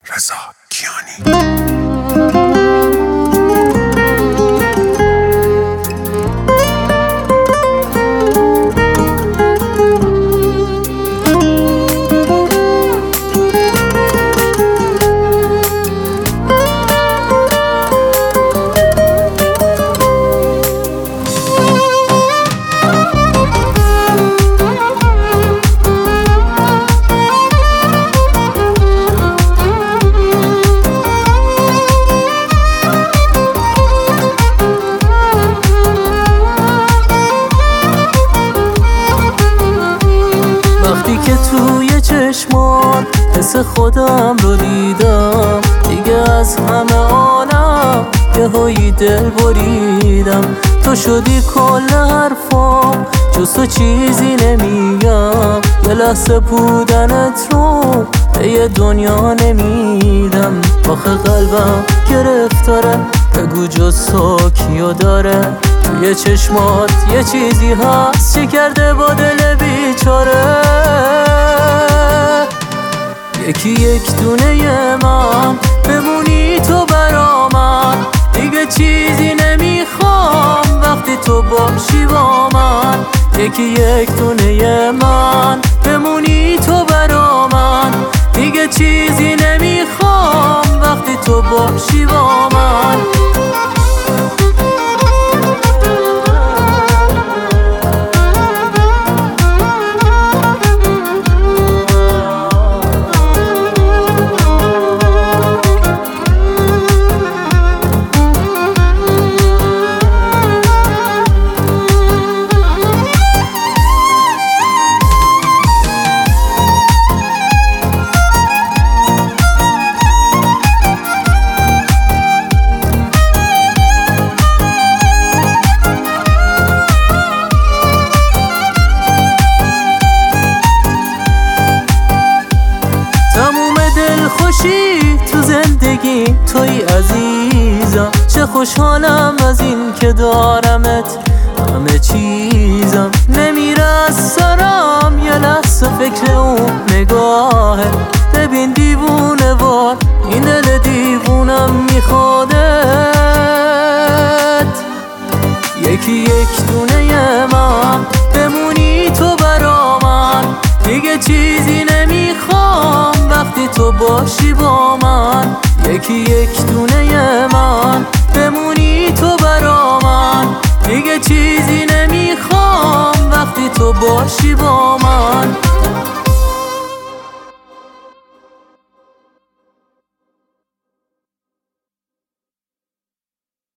رضا کیانی. وقتی که توی چشمان حس خودم رو دیدم، دیگه از همه عالم یهویی دل بریدم. تو شدی کل حرفام، جز تو چیزی نمیگم. یه لحظه بودنت رو به یه دنیا نمیدم. آخه قلبم گرفتاره، بگو جز تو کیو داره؟ توی چشمات یه چیزی هست چی کرده با دل بیچاره. یکی یک دونه من بمونی تو برا من، دیگه چیزی نمیخوام وقتی تو باشی با من. یکی یک دونه من بمونی تو برا من، دیگه چیزی نمیخوام وقتی تو باشی با من. خوشی تو زندگی توی عزیزم، چه خوشحالم از این که دارمت. همه چیزم نمیره از سرم، یه لحظه فکر اون نگاهه. ببین دیوونه وار این دل دیوونم میخوادت. یکی یک دونه من بمونی تو برا من، دیگه چیزی نمیخوام وقتی تو باشی با من. یکی یک دونه من بمونی تو برا من، دیگه چیزی نمیخوام وقتی تو باشی با من.